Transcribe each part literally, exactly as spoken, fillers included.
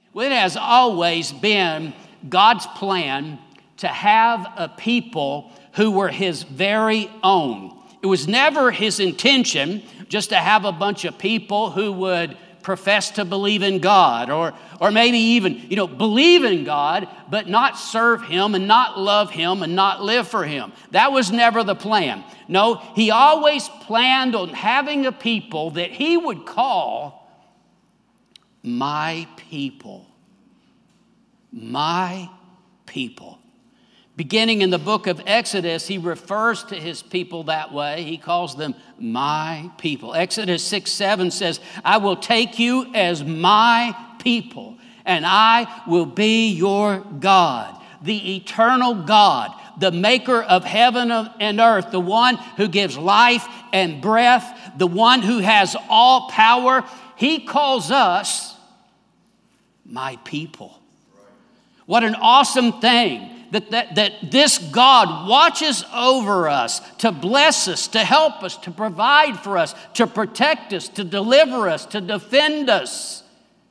Well, it has always been God's plan to have a people who were his very own. It was never his intention just to have a bunch of people who would profess to believe in God, or or maybe even, you know, believe in God, but not serve him and not love him and not live for him. That was never the plan. No, he always planned on having a people that he would call my people. My people. Beginning in the book of Exodus, he refers to his people that way. He calls them my people. Exodus six seven says, I will take you as my people, and I will be your God, the eternal God, the maker of heaven and earth, the one who gives life and breath, the one who has all power. He calls us my people. What an awesome thing. That, that, that this God watches over us to bless us, to help us, to provide for us, to protect us, to deliver us, to defend us.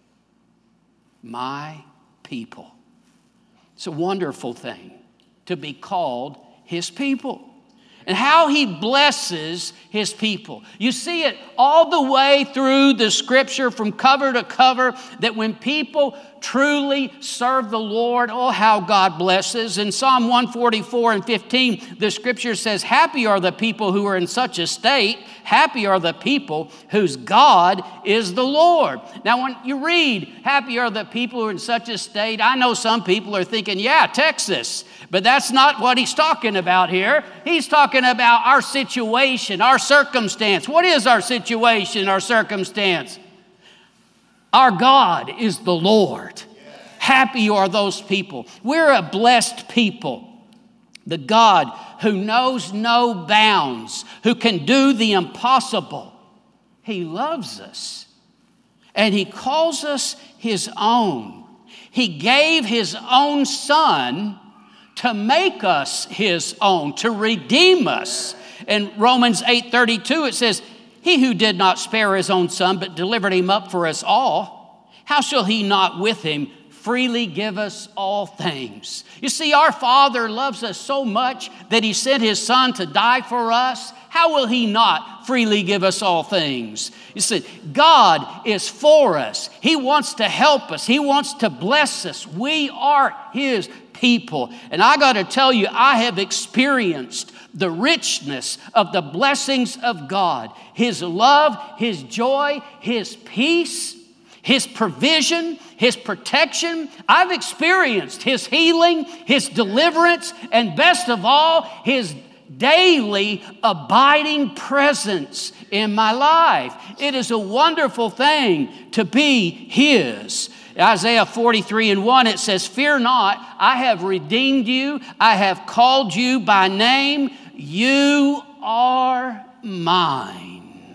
My people. It's a wonderful thing to be called his people. And how he blesses his people. You see it all the way through the scripture from cover to cover, that when people truly serve the Lord, oh, how God blesses. In Psalm one forty-four and fifteen, the scripture says, happy are the people who are in such a state. Happy are the people whose God is the Lord. Now, when you read, happy are the people who are in such a state, I know some people are thinking, yeah, Texas. But that's not what he's talking about here. He's talking about our situation, our circumstance. What is our situation, our circumstance? Our God is the Lord. Happy are those people. We're a blessed people. The God who knows no bounds, who can do the impossible. He loves us, and he calls us his own. He gave his own son to make us his own, to redeem us. In Romans eight thirty-two, it says, he who did not spare his own son, but delivered him up for us all, how shall he not with him freely give us all things? You see, our Father loves us so much that he sent his son to die for us. How will he not freely give us all things? You see, God is for us. He wants to help us. He wants to bless us. We are his people. And I got to tell you, I have experienced the richness of the blessings of God. His love, his joy, his peace, his provision, his protection. I've experienced his healing, his deliverance, and best of all, his daily abiding presence in my life. It is a wonderful thing to be his. Isaiah forty-three and one, it says, fear not, I have redeemed you. I have called you by name. You are mine.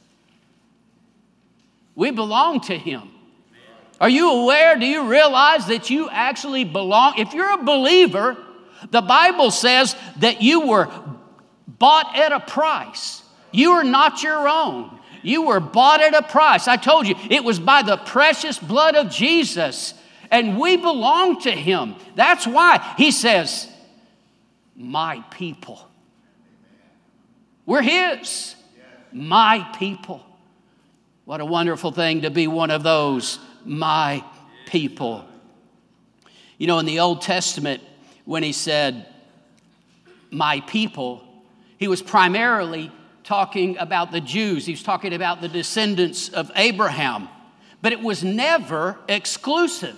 We belong to him. Are you aware? Do you realize that you actually belong? If you're a believer, the Bible says that you were bought at a price. You are not your own. You were bought at a price. I told you, it was by the precious blood of Jesus, and we belong to him. That's why he says, my people. We're his. My people. What a wonderful thing to be one of those, my people. You know, in the Old Testament, when he said, my people, he was primarily talking about the Jews. He was talking about the descendants of Abraham. But it was never exclusive.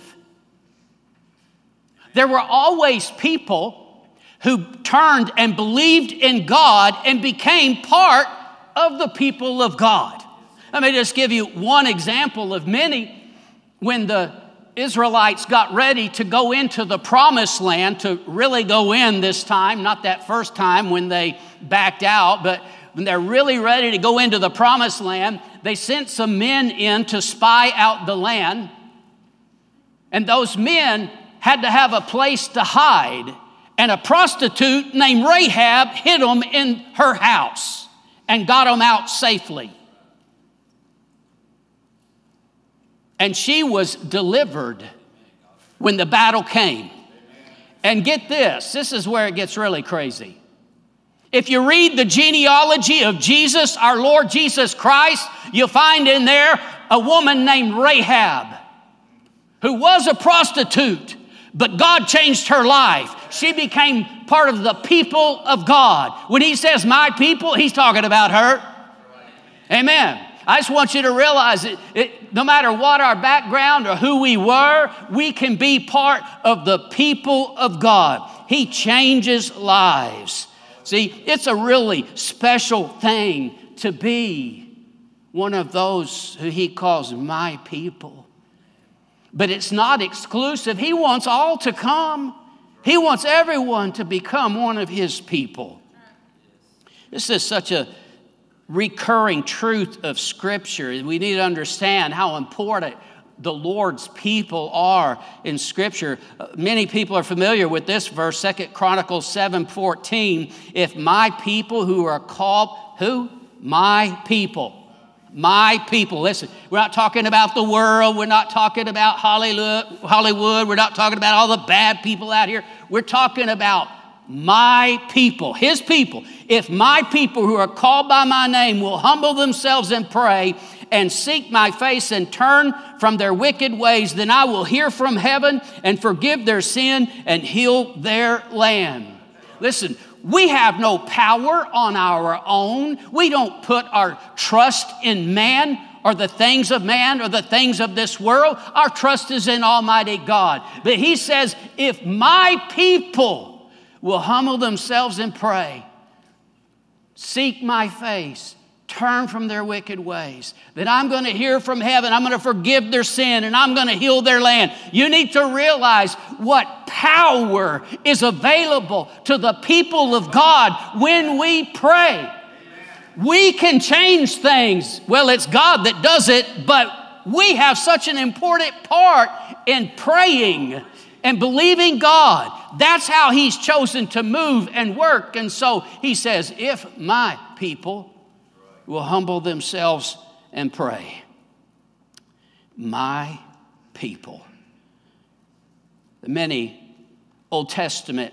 There were always people who turned and believed in God and became part of the people of God. Let me just give you one example of many. When the Israelites got ready to go into the promised land, to really go in this time, not that first time when they backed out, but when they're really ready to go into the promised land, they sent some men in to spy out the land. And those men had to have a place to hide. And a prostitute named Rahab hid them in her house and got them out safely. And she was delivered when the battle came. And get this, this is where it gets really crazy. If you read the genealogy of Jesus, our Lord Jesus Christ, you'll find in there a woman named Rahab, who was a prostitute, but God changed her life. She became part of the people of God. When he says my people, he's talking about her. Amen. I just want you to realize it, it, no matter what our background or who we were, we can be part of the people of God. He changes lives. See, it's a really special thing to be one of those who he calls my people. But it's not exclusive. He wants all to come. He wants everyone to become one of his people. This is such a recurring truth of Scripture. We need to understand how important the Lord's people are in Scripture. Many people are familiar with this verse, Second Chronicles seven fourteen. If my people who are called, who? My people. My people. Listen, we're not talking about the world. We're not talking about Hollywood. We're not talking about all the bad people out here. We're talking about my people, his people. If my people who are called by my name will humble themselves and pray and seek my face and turn from their wicked ways, then I will hear from heaven and forgive their sin and heal their land. Listen, we have no power on our own. We don't put our trust in man or the things of man or the things of this world. Our trust is in Almighty God. But he says, if my people will humble themselves and pray, seek my face, turn from their wicked ways, then I'm going to hear from heaven. I'm going to forgive their sin and I'm going to heal their land. You need to realize what power is available to the people of God when we pray. We can change things. Well, it's God that does it, but we have such an important part in praying and believing God. That's how he's chosen to move and work. And so he says, if my people will humble themselves and pray. My people. Many Old Testament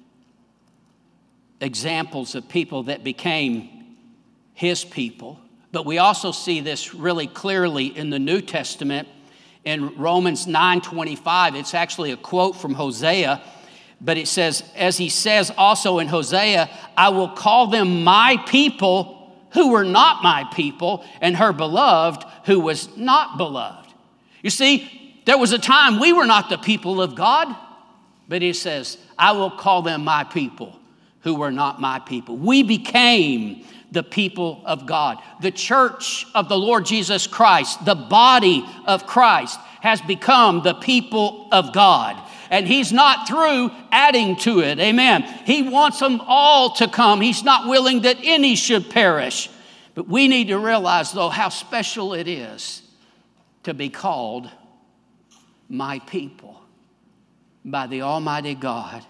examples of people that became his people. But we also see this really clearly in the New Testament. In Romans nine twenty-five, it's actually a quote from Hosea, but it says, as he says also in Hosea, I will call them my people who were not my people, and her beloved who was not beloved. You see, there was a time we were not the people of God, but he says, I will call them my people who were not my people. We became the people of God. The church of the Lord Jesus Christ, the body of Christ, has become the people of God. And he's not through adding to it. Amen. He wants them all to come. He's not willing that any should perish. But we need to realize, though, how special it is to be called my people by the Almighty God.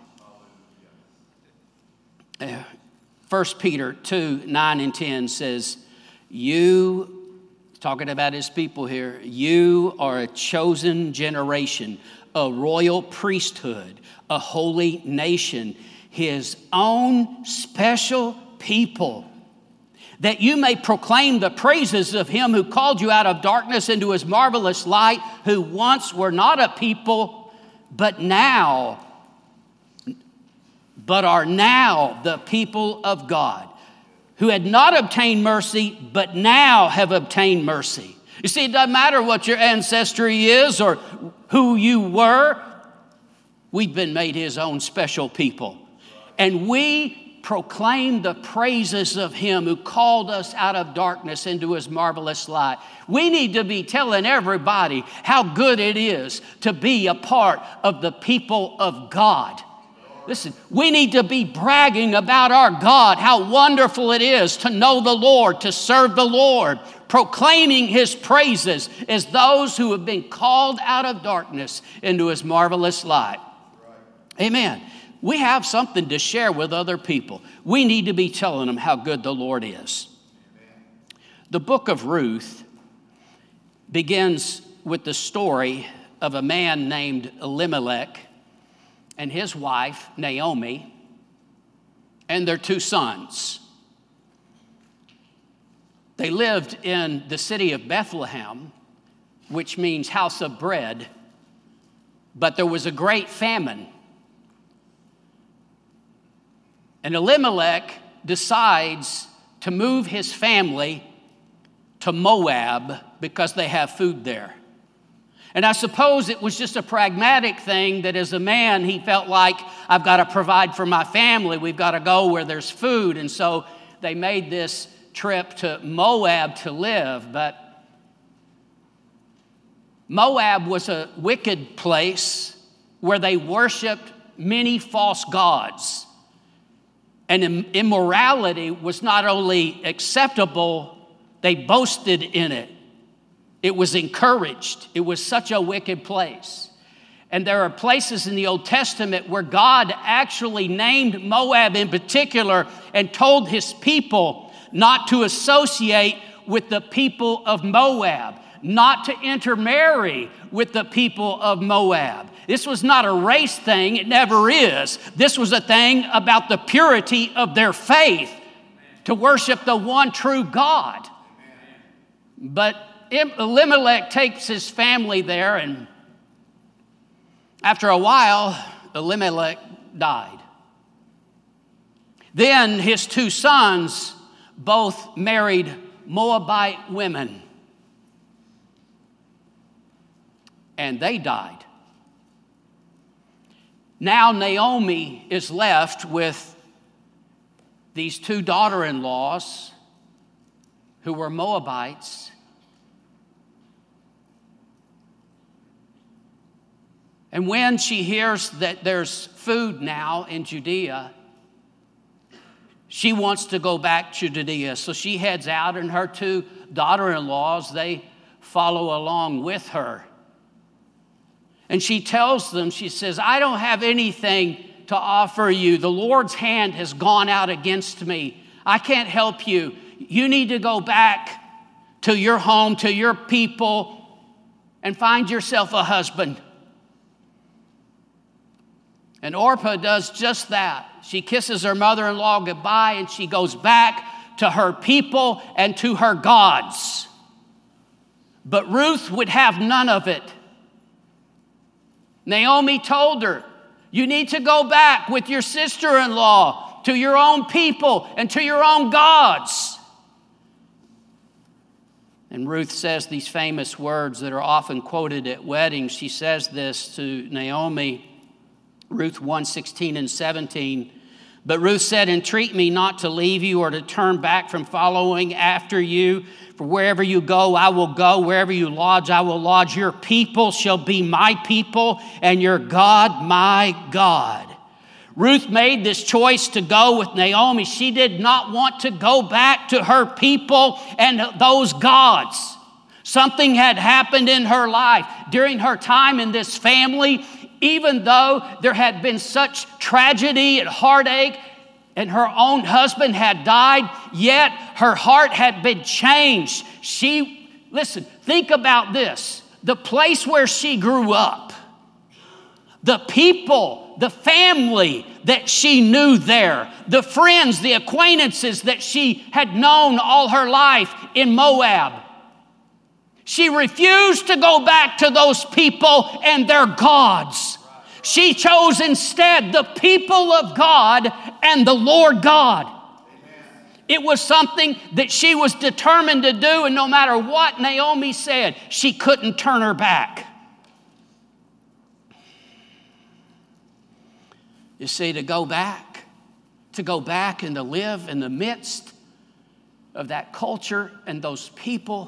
Uh, First Peter two, nine and ten says, you, talking about his people here, you are a chosen generation, a royal priesthood, a holy nation, his own special people, that you may proclaim the praises of him who called you out of darkness into his marvelous light, who once were not a people, but now but are now the people of God, who had not obtained mercy, but now have obtained mercy. You see, it doesn't matter what your ancestry is or who you were. We've been made his own special people. And we proclaim the praises of him who called us out of darkness into his marvelous light. We need to be telling everybody how good it is to be a part of the people of God. Listen, we need to be bragging about our God, how wonderful it is to know the Lord, to serve the Lord, proclaiming his praises as those who have been called out of darkness into his marvelous light. Right. Amen. We have something to share with other people. We need to be telling them how good the Lord is. Amen. The book of Ruth begins with the story of a man named Elimelech and his wife, Naomi, and their two sons. They lived in the city of Bethlehem, which means house of bread, but there was a great famine. And Elimelech decides to move his family to Moab because they have food there. And I suppose it was just a pragmatic thing that as a man, he felt like, I've got to provide for my family. We've got to go where there's food. And so they made this trip to Moab to live. But Moab was a wicked place where they worshiped many false gods. And immorality was not only acceptable, they boasted in it. It was encouraged. It was such a wicked place. And there are places in the Old Testament where God actually named Moab in particular and told his people not to associate with the people of Moab, not to intermarry with the people of Moab. This was not a race thing. It never is. This was a thing about the purity of their faith to worship the one true God. But Elimelech takes his family there, and after a while, Elimelech died. Then his two sons both married Moabite women, and they died. Now Naomi is left with these two daughter-in-laws who were Moabites. And when she hears that there's food now in Judea, she wants to go back to Judea. So she heads out, and her two daughter-in-laws, they follow along with her. And she tells them, she says, I don't have anything to offer you. The Lord's hand has gone out against me. I can't help you. You need to go back to your home, to your people, and find yourself a husband. And Orpah does just that. She kisses her mother-in-law goodbye, and she goes back to her people and to her gods. But Ruth would have none of it. Naomi told her, you need to go back with your sister-in-law to your own people and to your own gods. And Ruth says these famous words that are often quoted at weddings. She says this to Naomi, Ruth one, sixteen and seventeen. But Ruth said, entreat me not to leave you or to turn back from following after you. For wherever you go, I will go. Wherever you lodge, I will lodge. Your people shall be my people, and your God my God. Ruth made this choice to go with Naomi. She did not want to go back to her people and those gods. Something had happened in her life during her time in this family. Even though there had been such tragedy and heartache, and her own husband had died, yet her heart had been changed. She, listen, think about this. The place where she grew up, the people, the family that she knew there, the friends, the acquaintances that she had known all her life in Moab. She refused to go back to those people and their gods. She chose instead the people of God and the Lord God. It was something that she was determined to do, and no matter what Naomi said, she couldn't turn her back. You see, to go back, to go back and to live in the midst of that culture and those people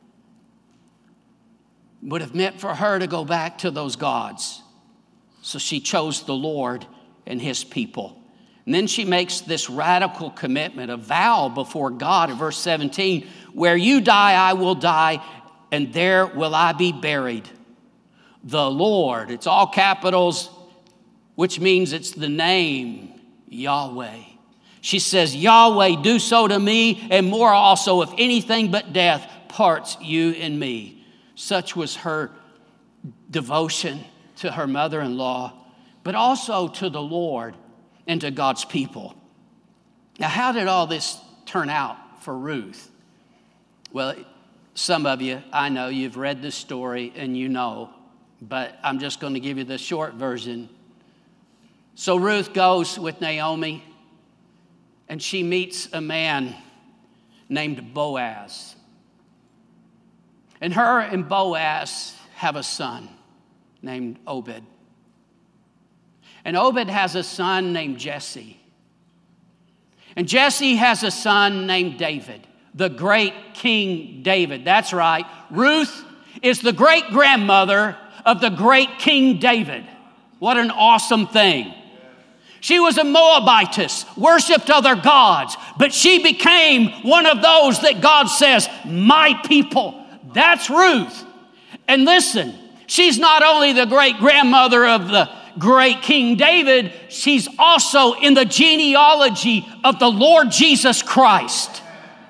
would have meant for her to go back to those gods. So she chose the Lord and his people. And then she makes this radical commitment, a vow before God in verse seventeen, where you die, I will die, and there will I be buried. The Lord, it's all capitals, which means it's the name Yahweh. She says, Yahweh, do so to me, and more also, if anything but death parts you and me. Such was her devotion to her mother-in-law, but also to the Lord and to God's people. Now, how did all this turn out for Ruth? Well, some of you, I know, you've read this story and you know, but I'm just going to give you the short version. So Ruth goes with Naomi, and she meets a man named Boaz. And her and Boaz have a son named Obed. And Obed has a son named Jesse. And Jesse has a son named David, the great King David. That's right. Ruth is the great-grandmother of the great King David. What an awesome thing. She was a Moabitess, worshiped other gods, but she became one of those that God says, my people. That's Ruth. And listen, she's not only the great-grandmother of the great King David, she's also in the genealogy of the Lord Jesus Christ.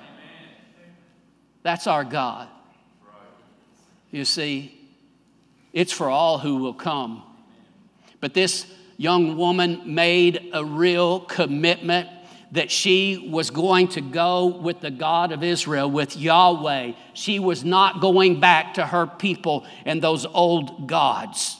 That's our God. You see, it's for all who will come. But this young woman made a real commitment that she was going to go with the God of Israel, with Yahweh. She was not going back to her people and those old gods.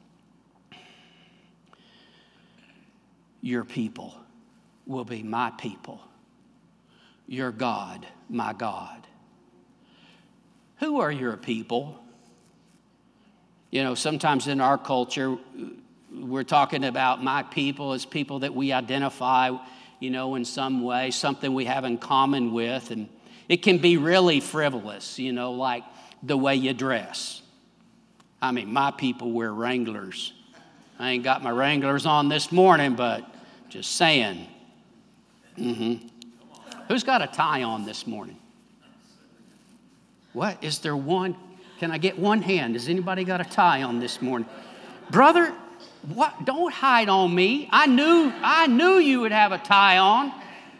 Your people will be my people. Your God, my God. Who are your people? You know, sometimes in our culture, we're talking about my people as people that we identify, you know, in some way, something we have in common with. And it can be really frivolous, you know, like the way you dress. I mean, my people wear Wranglers. I ain't got my Wranglers on this morning, but just saying. Mm-hmm. Who's got a tie on this morning? What? Is there one? Can I get one hand? Has anybody got a tie on this morning? Brother, what? Don't hide on me. I knew, I knew you would have a tie on.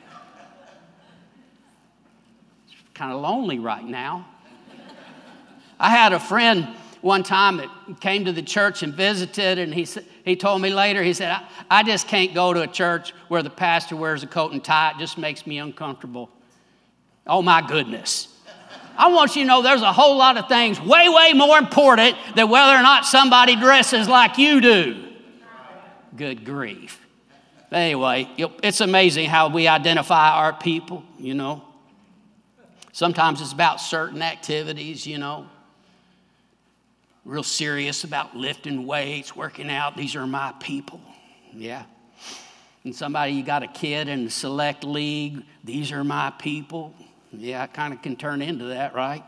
It's kind of lonely right now. I had a friend one time that came to the church and visited, and he said, he told me later, he said, I, I just can't go to a church where the pastor wears a coat and tie. It just makes me uncomfortable. Oh, my goodness. I want you to know there's a whole lot of things way, way more important than whether or not somebody dresses like you do. Good grief. Anyway, it's amazing how we identify our people, you know. Sometimes it's about certain activities, you know. Real serious about lifting weights, working out. These are my people. Yeah. And somebody, you got a kid in the select league. These are my people. Yeah, it kind of can turn into that, right?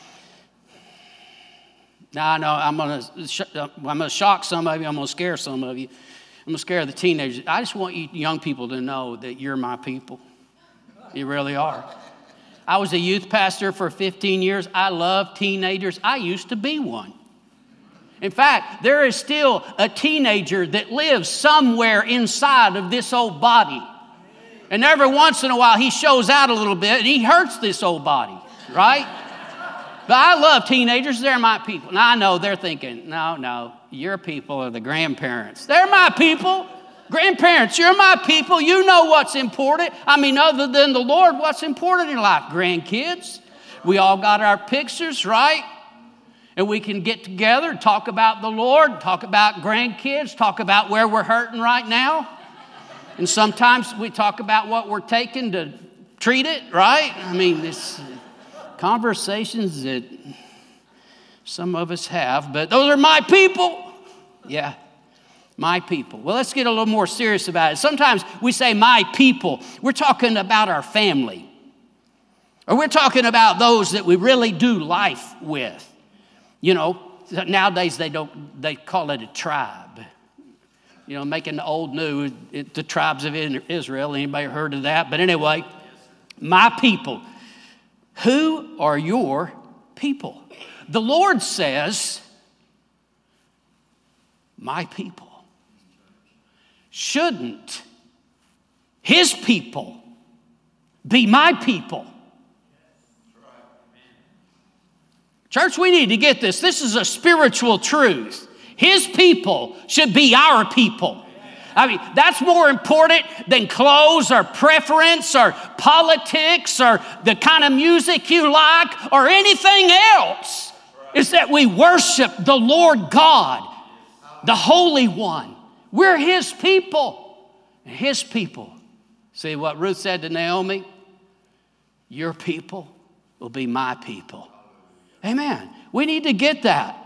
Now, I know I'm going to I'm going to shock some of you. I'm going to scare some of you. I'm going to scare the teenagers. I just want you young people to know that you're my people. You really are. I was a youth pastor for fifteen years. I love teenagers. I used to be one. In fact, there is still a teenager that lives somewhere inside of this old body. And every once in a while, he shows out a little bit, and he hurts this old body, right? But I love teenagers. They're my people. Now, I know they're thinking, no, no, your people are the grandparents. They're my people. Grandparents, you're my people. You know what's important. I mean, other than the Lord, what's important in life? Grandkids. We all got our pictures, right? And we can get together and talk about the Lord, talk about grandkids, talk about where we're hurting right now. And sometimes we talk about what we're taking to treat it, right? I mean, it's conversations that some of us have, but those are my people. Yeah, my people. Well, let's get a little more serious about it. Sometimes we say my people. We're talking about our family. Or we're talking about those that we really do life with. You know, nowadays they don't, they call it a tribe. You know, making the old new, it, the tribes of Israel. Anybody heard of that? But anyway, my people. Who are your people? The Lord says, my people. Shouldn't his people be my people? Church, we need to get this. This is a spiritual truth. His people should be our people. I mean, that's more important than clothes or preference or politics or the kind of music you like or anything else. It's that we worship the Lord God, the Holy One. We're His people. His people. See what Ruth said to Naomi? Your people will be my people. Amen. We need to get that.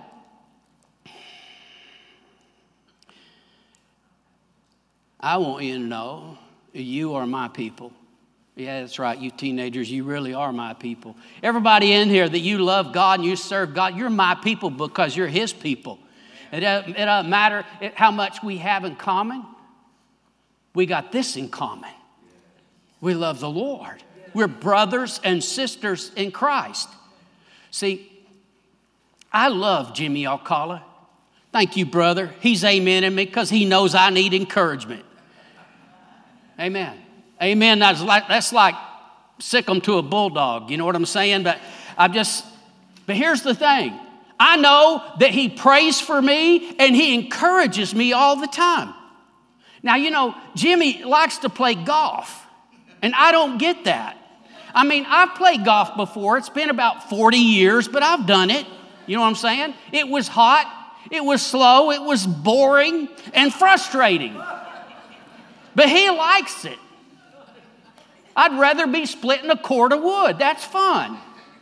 I want you to know you are my people. Yeah, that's right. You teenagers, you really are my people. Everybody in here that you love God and you serve God, you're my people because you're His people. It doesn't, it doesn't matter how much we have in common. We got this in common. We love the Lord. We're brothers and sisters in Christ. See, I love Jimmy Alcala. Thank you, brother. He's amening me because he knows I need encouragement. Amen. Amen. That's like, that's like sick 'em to a bulldog. You know what I'm saying? But I'm just, but here's the thing. I know that he prays for me and he encourages me all the time. Now, you know, Jimmy likes to play golf, and I don't get that. I mean, I've played golf before. It's been about forty years, but I've done it. You know what I'm saying? It was hot. It was slow. It was boring and frustrating. But he likes it. I'd rather be splitting a cord of wood. That's fun.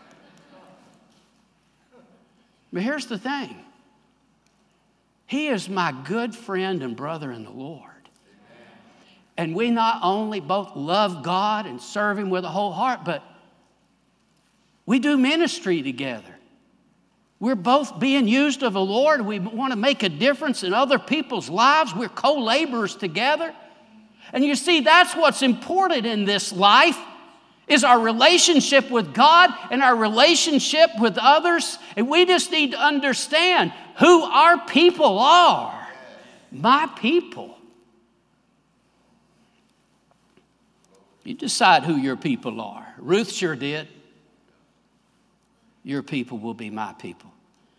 But here's the thing. He is my good friend and brother in the Lord. And we not only both love God and serve Him with a whole heart, but we do ministry together. We're both being used of the Lord. We want to make a difference in other people's lives. We're co-laborers together. And you see, that's what's important in this life, is our relationship with God and our relationship with others. And we just need to understand who our people are. My people. You decide who your people are. Ruth sure did. Your people will be my people.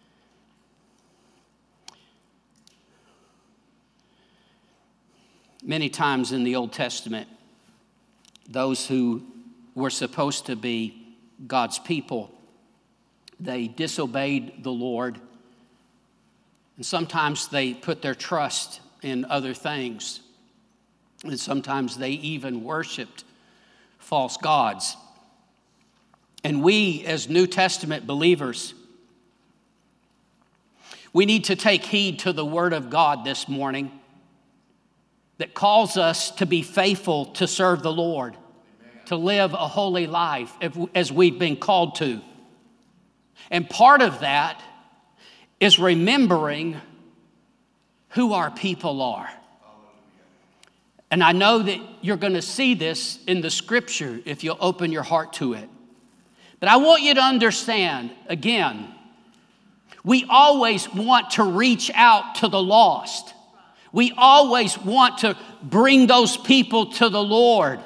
Many times in the Old Testament, those who were supposed to be God's people, they disobeyed the Lord. And sometimes they put their trust in other things. And sometimes they even worshiped false gods. And we, as New Testament believers, we need to take heed to the Word of God this morning that calls us to be faithful to serve the Lord, Amen. To live a holy life as we've been called to. And part of that is remembering who our people are. And I know that you're going to see this in the Scripture if you'll open your heart to it. But I want you to understand, again, we always want to reach out to the lost. We always want to bring those people to the Lord.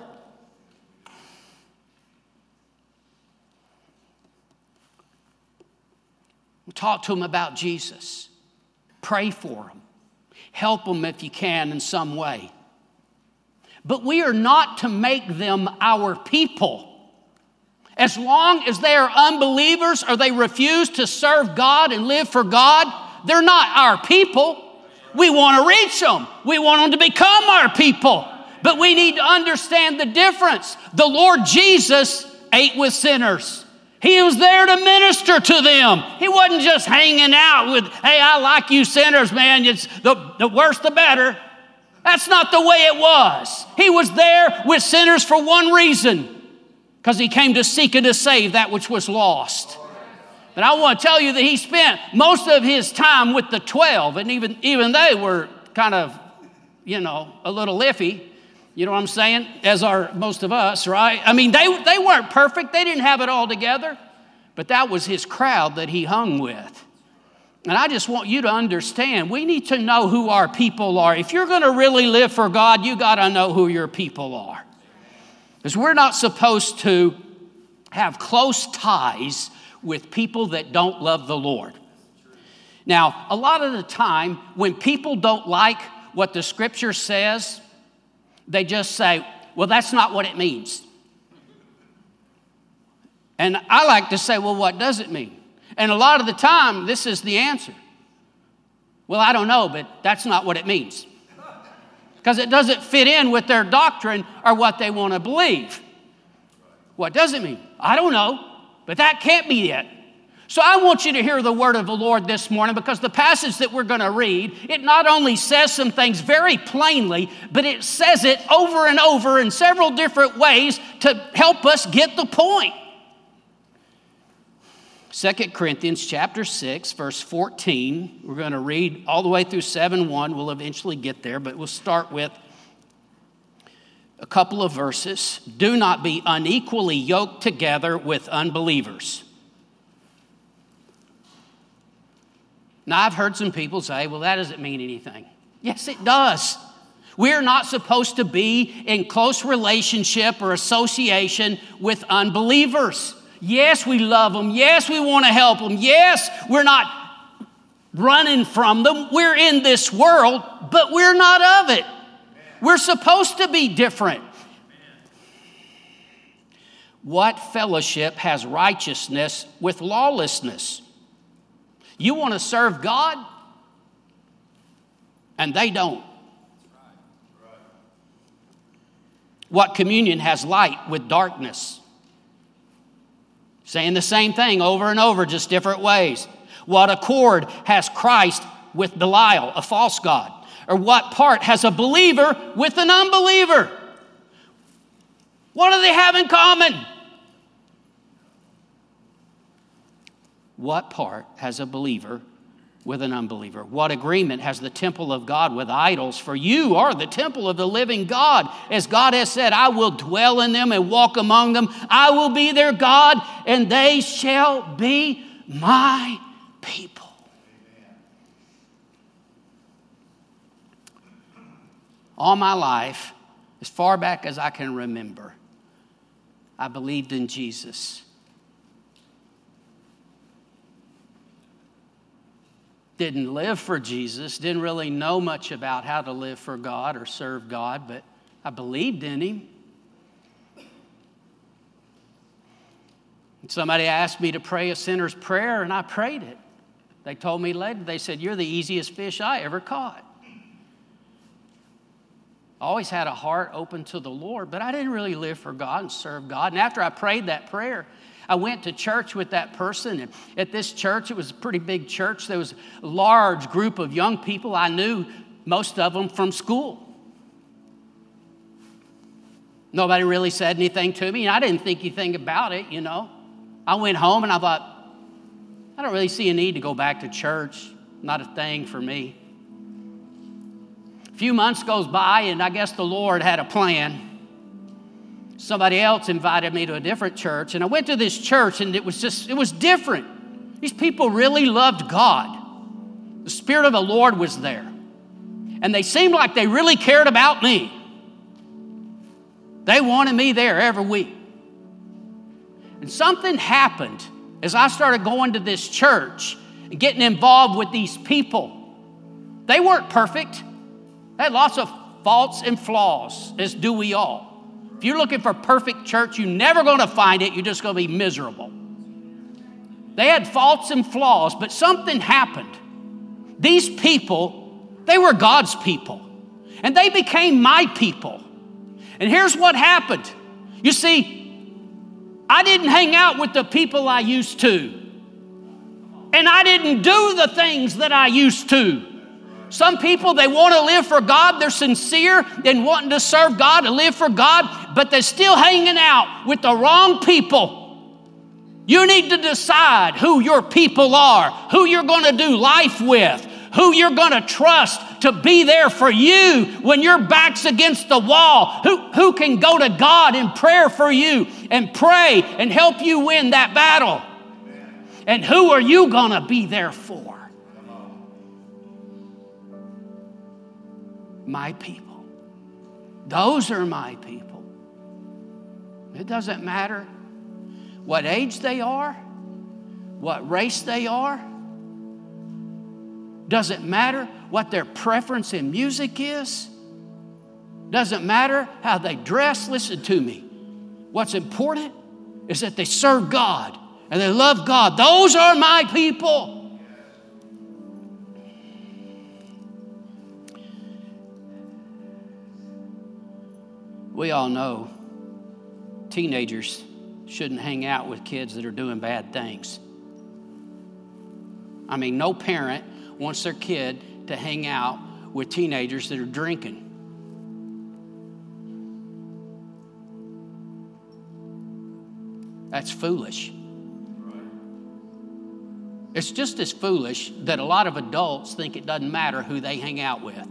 Talk to them about Jesus. Pray for them. Help them if you can in some way. But we are not to make them our people. As long as they are unbelievers or they refuse to serve God and live for God, they're not our people. We want to reach them. We want them to become our people. But we need to understand the difference. The Lord Jesus ate with sinners. He was there to minister to them. He wasn't just hanging out with, hey, I like you sinners, man. It's the, the worse the better. That's not the way it was. He was there with sinners for one reason. Because He came to seek and to save that which was lost. But I want to tell you that He spent most of His time with the twelve. And even, even they were kind of, you know, a little iffy. You know what I'm saying? As are most of us, right? I mean, they, they weren't perfect. They didn't have it all together. But that was His crowd that He hung with. And I just want you to understand, we need to know who our people are. If you're going to really live for God, you got to know who your people are. Because we're not supposed to have close ties with people that don't love the Lord. Now, a lot of the time, when people don't like what the Scripture says, they just say, well, that's not what it means. And I like to say, well, what does it mean? And a lot of the time, this is the answer. Well, I don't know, but that's not what it means. Because it doesn't fit in with their doctrine or what they want to believe. What does it mean? I don't know, but that can't be it. So I want you to hear the word of the Lord this morning, because the passage that we're going to read, it not only says some things very plainly, but it says it over and over in several different ways to help us get the point. Second Corinthians chapter six, verse fourteen. We're going to read all the way through seven one. We'll eventually get there, but we'll start with a couple of verses. Do not be unequally yoked together with unbelievers. Now, I've heard some people say, well, that doesn't mean anything. Yes, it does. We're not supposed to be in close relationship or association with unbelievers. Yes, we love them. Yes, we want to help them. Yes, we're not running from them. We're in this world, but we're not of it. We're supposed to be different. What fellowship has righteousness with lawlessness? You want to serve God, and they don't. What communion has light with darkness? Saying the same thing over and over, just different ways. What accord has Christ with Belial, a false god? Or what part has a believer with an unbeliever? What do they have in common? What part has a believer with an unbeliever? What agreement has the temple of God with idols? For you are the temple of the living God. As God has said, I will dwell in them and walk among them. I will be their God, and they shall be my people. All my life, as far back as I can remember, I believed in Jesus. Didn't live for Jesus, didn't really know much about how to live for God or serve God, but I believed in Him. And somebody asked me to pray a sinner's prayer, and I prayed it. They told me later, they said, you're the easiest fish I ever caught. I always had a heart open to the Lord, but I didn't really live for God and serve God. And after I prayed that prayer, I went to church with that person, and at this church, it was a pretty big church. There was a large group of young people. I knew most of them from school. Nobody really said anything to me, and I didn't think anything about it, you know. I went home, and I thought, I don't really see a need to go back to church. Not a thing for me. A few months goes by, and I guess the Lord had a plan. Somebody else invited me to a different church, and I went to this church, and it was just, it was different. These people really loved God. The Spirit of the Lord was there. And they seemed like they really cared about me. They wanted me there every week. And something happened as I started going to this church and getting involved with these people. They weren't perfect. They had lots of faults and flaws, as do we all. If you're looking for perfect church, you're never going to find it. You're just going to be miserable. They had faults and flaws, but something happened. These people, they were God's people, and they became my people. And here's what happened. You see, I didn't hang out with the people I used to, and I didn't do the things that I used to. Some people, they want to live for God. They're sincere in wanting to serve God and live for God, but they're still hanging out with the wrong people. You need to decide who your people are, who you're going to do life with, who you're going to trust to be there for you when your back's against the wall, who, who can go to God in prayer for you and pray and help you win that battle. And who are you going to be there for? My people. Those are my people. It doesn't matter what age they are, what race they are. Doesn't matter what their preference in music is. Doesn't matter how they dress. Listen to me. What's important is that they serve God and they love God. Those are my people. We all know teenagers shouldn't hang out with kids that are doing bad things. I mean, no parent wants their kid to hang out with teenagers that are drinking. That's foolish. It's just as foolish that a lot of adults think it doesn't matter who they hang out with.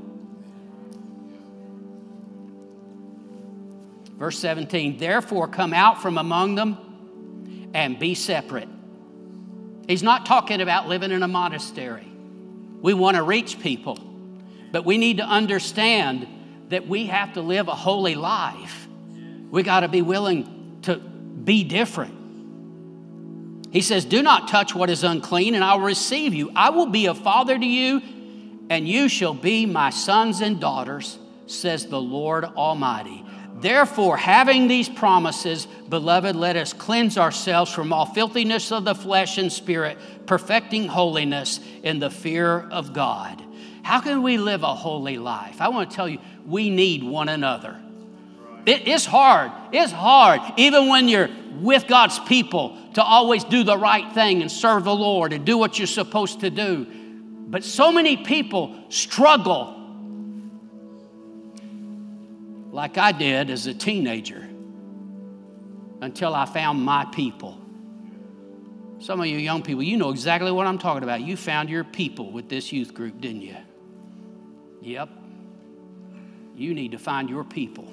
Verse seventeen, therefore come out from among them and be separate. He's not talking about living in a monastery. We want to reach people, but we need to understand that we have to live a holy life. We got to be willing to be different. He says, do not touch what is unclean, and I will receive you. I will be a father to you, and you shall be my sons and daughters, says the Lord Almighty. Therefore, having these promises, beloved, let us cleanse ourselves from all filthiness of the flesh and spirit, perfecting holiness in the fear of God. How can we live a holy life? I want to tell you, we need one another. It, it's hard. It's hard, even when you're with God's people, to always do the right thing and serve the Lord and do what you're supposed to do. But so many people struggle like I did as a teenager until I found my people. Some of you young people, you know exactly what I'm talking about. You found your people with this youth group, didn't you? Yep. You need to find your people.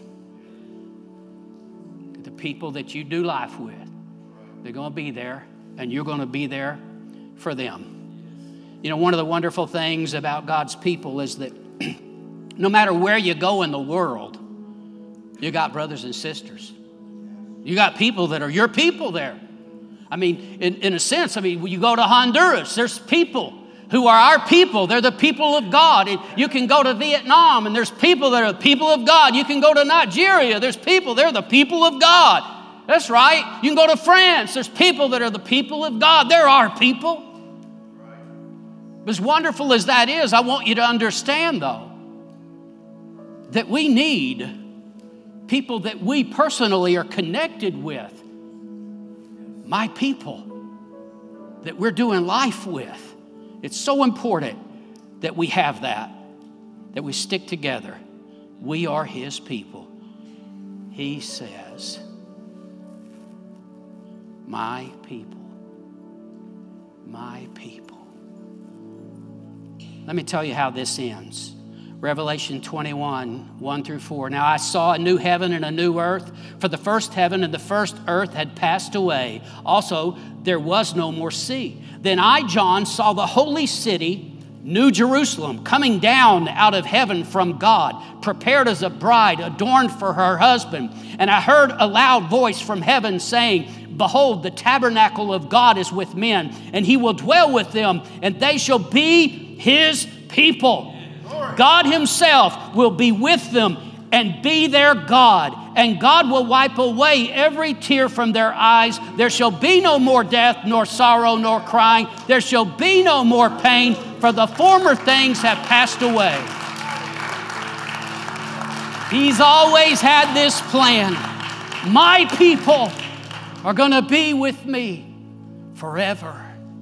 The people that you do life with. They're going to be there, and you're going to be there for them. You know, one of the wonderful things about God's people is that no matter where you go in the world, you got brothers and sisters. You got people that are your people there. I mean, in, in a sense, I mean, when you go to Honduras, there's people who are our people. They're the people of God. And you can go to Vietnam, and there's people that are the people of God. You can go to Nigeria. There's people. They're the people of God. That's right. You can go to France. There's people that are the people of God. They're our people. As wonderful as that is, I want you to understand, though, that we need people that we personally are connected with. My people that we're doing life with. It's so important that we have that, that we stick together. We are His people. He says, my people, my people. Let me tell you how this ends. Revelation twenty-one, one through four. Now I saw a new heaven and a new earth, for the first heaven and the first earth had passed away. Also, there was no more sea. Then I, John, saw the holy city, New Jerusalem, coming down out of heaven from God, prepared as a bride, adorned for her husband. And I heard a loud voice from heaven saying, behold, the tabernacle of God is with men, and He will dwell with them, and they shall be His people. God Himself will be with them and be their God. And God will wipe away every tear from their eyes. There shall be no more death, nor sorrow, nor crying. There shall be no more pain, for the former things have passed away. He's always had this plan. My people are going to be with me forever.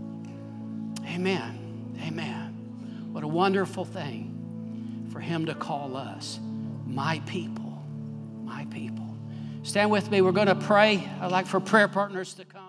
Amen. Amen. What a wonderful thing for Him to call us my people, my people. Stand with me. We're going to pray. I'd like for prayer partners to come.